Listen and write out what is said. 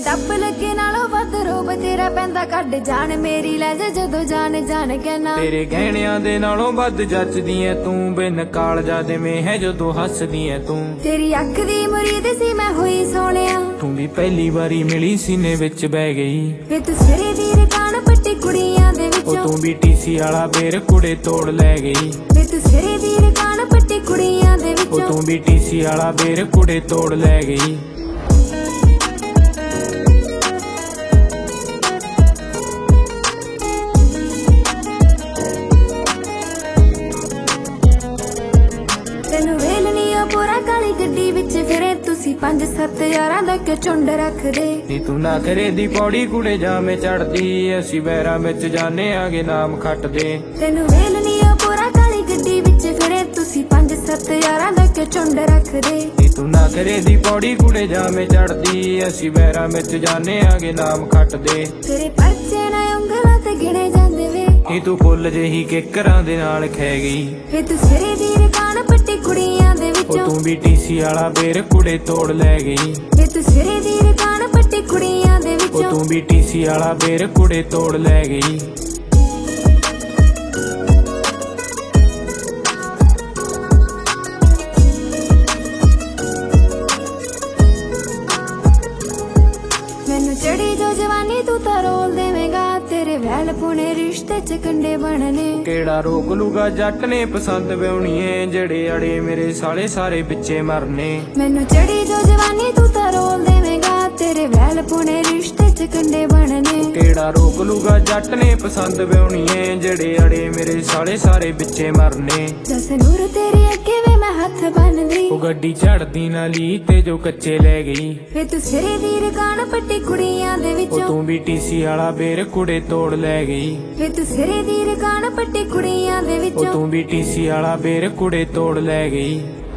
टप लगे नालों वध रोब तेरा पैंदा कड जान मेरी लै जा जदों जान जान कहना तेरे गहणियां दे नालों वध जचदी ऐ तू बिन कालजा दे में है जदों हसदी ऐ तू तेरी अख दी मुरीद सी मैं हुई सोहणिया तू भी पहली बारी मिली सीने विच बह गई वे तू सिरे दी रकान पट्टी कुड़ियां दे विचों तू भी टीसी वाला बेर कुड़े तोड़ लै गई वे तू सिरे दी रकान पट्टी कुड़ियां दे विचों तू भी टीसी वाला बेर कुड़े तोड़ लै गई तेनू वेलनी पूरा काली गड्डी विच फिरे तुसी 5-7 यारां दा के झुंड रख दे नी तू ना करे दी पौड़ी कुड़े जामे चढ़दी असी बैरा विच जाने आगे नाम खट दे तेनू वेलनी पूरा काली गड्डी विच फिरे तुसी 5-7 यारां दा के झुंड रख दे नी तू ना करे दी पौड़ी कुड़े जामे चढ़दी असी बैरा विच जाने आगे नाम खट दे तेरे परचे ना उंगलां ते गिणे जांदे वे नी तू फुल जेही किकरां दे नाल खै गई वे तू सिरे दी रकान पट्टी कुड़ियां दे विचों तू भी टीसी वाला बेर कुड़े तोड़ लै गई वे तू सिरे दी रकान पट्टी कुड़ियां दे विचों तू भी टीसी वाला बेर कुड़े तोड़ लै गई मैनू चढ़ी जो जवानी तू तां रोल देवेगा तेरे वैल पुणे रिश्ते च कंडे बनने केड़ा रोक लूगा जट ने पसंद व्योणीए जेड़े अड़े मेरे साले सारे बिच्चे मरने मैनू चढ़ी जो जवानी तू तां रोल देवेगा तेरे वैल पुणे रिश्ते च कंडे बनने केड़ा रोक लूगा जट ने पसंद व्योणीए जेड़े अड़े मेरे साले सारे बिच्चे मरने जस नूर तेरे अगे वे मैं हथ बनदी ओ गड्डी चढ़दी नाली ते जो कच्चे लै गई वे तू सिरे दी रकान पट्टी कुड़ियां दे विचों तू भी टीसी वाला बेर कुड़े तोड़ लै गई वे तू सिरे दी रकान पट्टी कुड़ियां दे विचों तू भी टीसी वाला बेर कुड़े तोड़ लै गई।